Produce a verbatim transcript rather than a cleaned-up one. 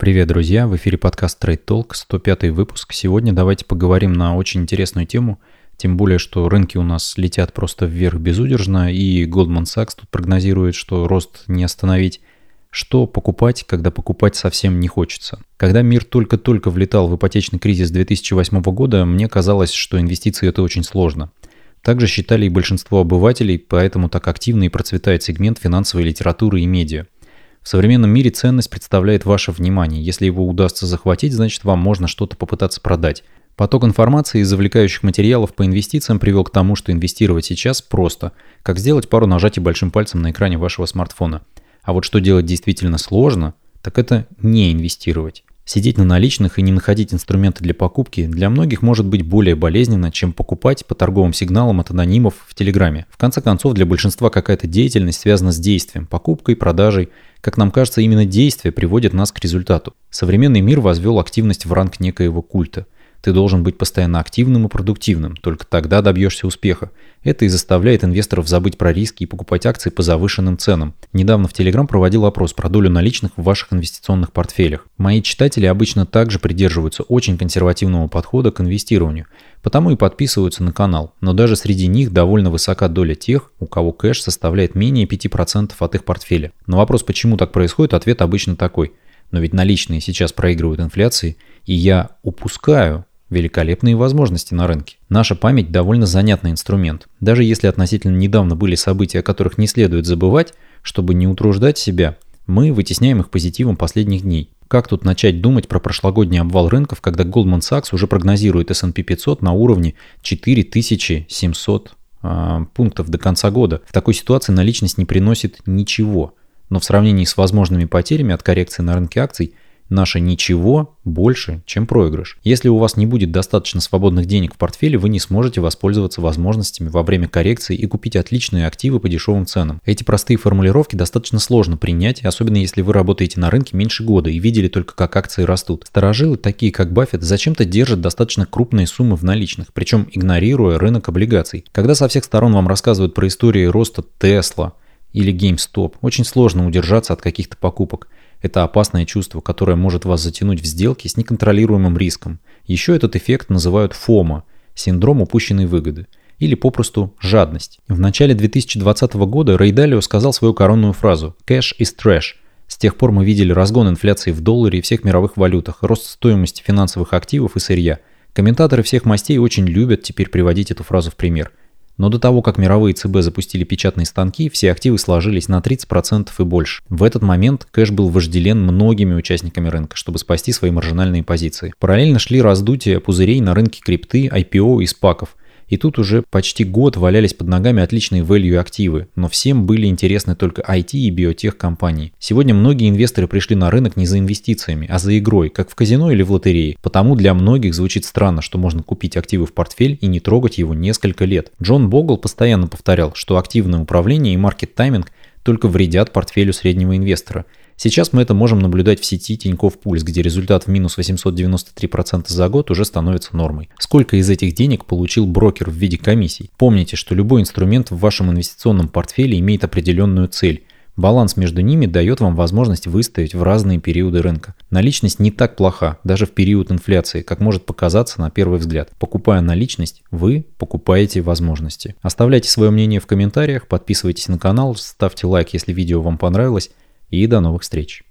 Привет, друзья! В эфире подкаст Trade Talk, сто пятый выпуск. Сегодня давайте поговорим на очень интересную тему, тем более, что рынки у нас летят просто вверх безудержно, и Goldman Sachs тут прогнозирует, что рост не остановить. Что покупать, когда покупать совсем не хочется? Когда мир только-только влетал в ипотечный кризис две тысячи восьмого года, мне казалось, что инвестиции это очень сложно. Также считали и большинство обывателей, поэтому так активно и процветает сегмент финансовой литературы и медиа. В современном мире ценность представляет ваше внимание. Если его удастся захватить, значит вам можно что-то попытаться продать. Поток информации из завлекающих материалов по инвестициям привел к тому, что инвестировать сейчас просто, как сделать пару нажатий большим пальцем на экране вашего смартфона. А вот что делать действительно сложно, так это не инвестировать. Сидеть на наличных и не находить инструменты для покупки для многих может быть более болезненно, чем покупать по торговым сигналам от анонимов в Телеграме. В конце концов, для большинства какая-то деятельность связана с действием, покупкой, продажей. Как нам кажется, именно действие приводит нас к результату. Современный мир возвел активность в ранг некоего культа. Ты должен быть постоянно активным и продуктивным, только тогда добьешься успеха. Это и заставляет инвесторов забыть про риски и покупать акции по завышенным ценам. Недавно в Telegram проводил опрос про долю наличных в ваших инвестиционных портфелях. Мои читатели обычно также придерживаются очень консервативного подхода к инвестированию, потому и подписываются на канал. Но даже среди них довольно высока доля тех, у кого кэш составляет менее пяти процентов от их портфеля. На вопрос, почему так происходит, ответ обычно такой. Но ведь наличные сейчас проигрывают инфляции, и я упускаю великолепные возможности на рынке. Наша память довольно занятный инструмент. Даже если относительно недавно были события, о которых не следует забывать, чтобы не утруждать себя, мы вытесняем их позитивом последних дней. Как тут начать думать про прошлогодний обвал рынков, когда Goldman Sachs уже прогнозирует эс энд пи пятьсот на уровне четыре тысячи семьсот э, пунктов до конца года? В такой ситуации наличность не приносит ничего. Но в сравнении с возможными потерями от коррекции на рынке акций, наше ничего больше, чем проигрыш. Если у вас не будет достаточно свободных денег в портфеле, вы не сможете воспользоваться возможностями во время коррекции и купить отличные активы по дешевым ценам. Эти простые формулировки достаточно сложно принять, особенно если вы работаете на рынке меньше года и видели только, как акции растут. Старожилы, такие как Баффет, зачем-то держат достаточно крупные суммы в наличных, причем игнорируя рынок облигаций. Когда со всех сторон вам рассказывают про истории роста Tesla или GameStop, очень сложно удержаться от каких-то покупок. Это опасное чувство, которое может вас затянуть в сделки с неконтролируемым риском. Еще этот эффект называют фомо – синдром упущенной выгоды, или попросту жадность. В начале две тысячи двадцатого года Рэй Далио сказал свою коронную фразу «Cash is trash». С тех пор мы видели разгон инфляции в долларе и всех мировых валютах, рост стоимости финансовых активов и сырья. Комментаторы всех мастей очень любят теперь приводить эту фразу в пример. Но до того, как мировые ЦБ запустили печатные станки, все активы сложились на тридцать процентов и больше. В этот момент кэш был вожделен многими участниками рынка, чтобы спасти свои маржинальные позиции. Параллельно шли раздутия пузырей на рынке крипты, ай пи о и спаков. И тут уже почти год валялись под ногами отличные value активы, но всем были интересны только ай ти и биотех компании. Сегодня многие инвесторы пришли на рынок не за инвестициями, а за игрой, как в казино или в лотерее. Потому для многих звучит странно, что можно купить активы в портфель и не трогать его несколько лет. Джон Богл постоянно повторял, что активное управление и маркет-тайминг только вредят портфелю среднего инвестора. Сейчас мы это можем наблюдать в сети Тинькофф Пульс, где результат в минус восемьсот девяносто три процента за год уже становится нормой. Сколько из этих денег получил брокер в виде комиссий? Помните, что любой инструмент в вашем инвестиционном портфеле имеет определенную цель. Баланс между ними дает вам возможность выстоять в разные периоды рынка. Наличность не так плоха, даже в период инфляции, как может показаться на первый взгляд. Покупая наличность, вы покупаете возможности. Оставляйте свое мнение в комментариях, подписывайтесь на канал, ставьте лайк, если видео вам понравилось. И до новых встреч!